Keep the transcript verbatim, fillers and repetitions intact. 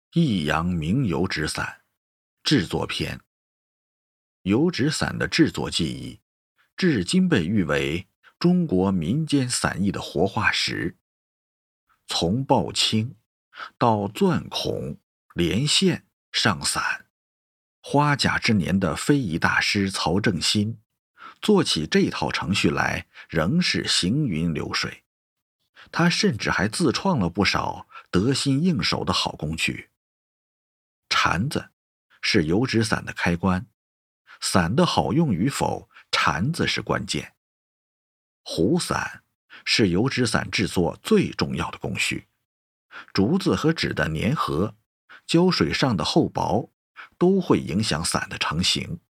益阳明油纸伞制作篇。油纸伞的制作技艺，至今被誉为中国民间伞艺的活化石。从抱青到钻孔、连线、上伞，花甲之年的非遗大师曹正新做起这套程序来仍是行云流水。他甚至还自创了不少得心应手的好工具。缠子是油纸伞的开关，伞的好用与否，缠子是关键。弧伞是油纸伞制作最重要的工序，竹子和纸的粘合，胶水上的厚薄，都会影响伞的成型。